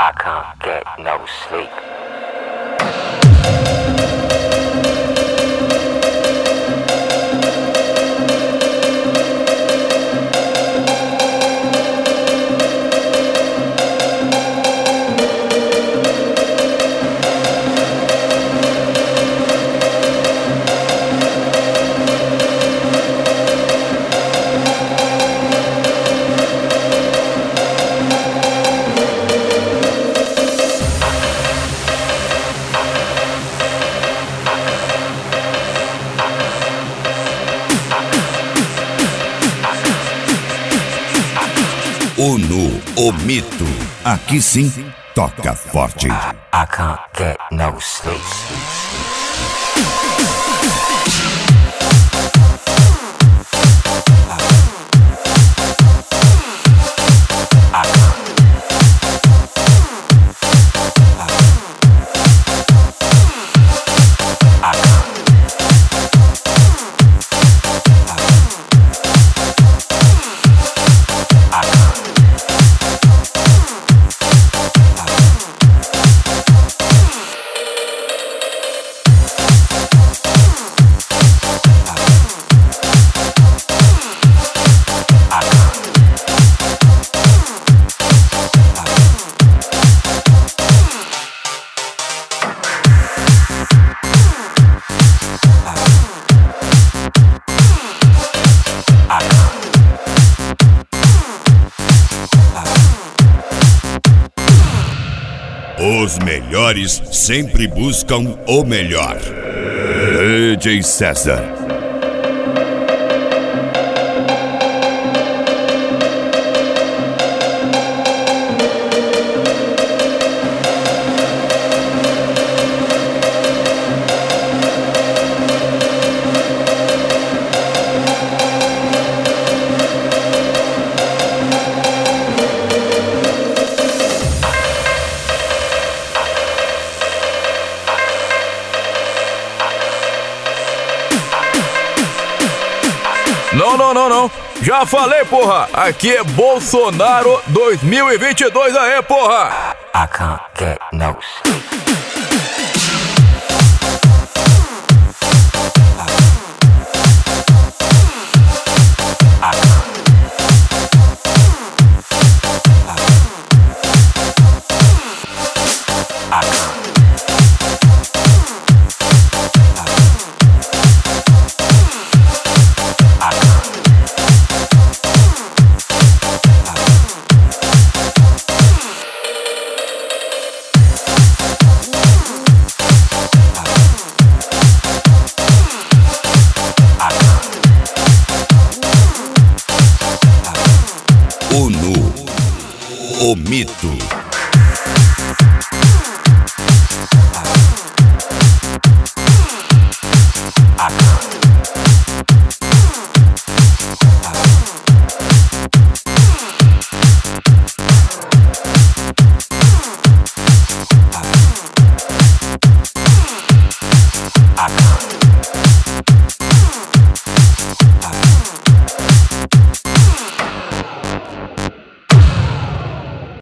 I can't get no sleep. ONU, o mito. Aqui sim, toca forte. I can't get no sleep. Os melhores sempre buscam o melhor. DJ César. Não. Já falei, porra. Aqui é Bolsonaro 2022 aí, porra. I can't get no sleep. ONU, o mito.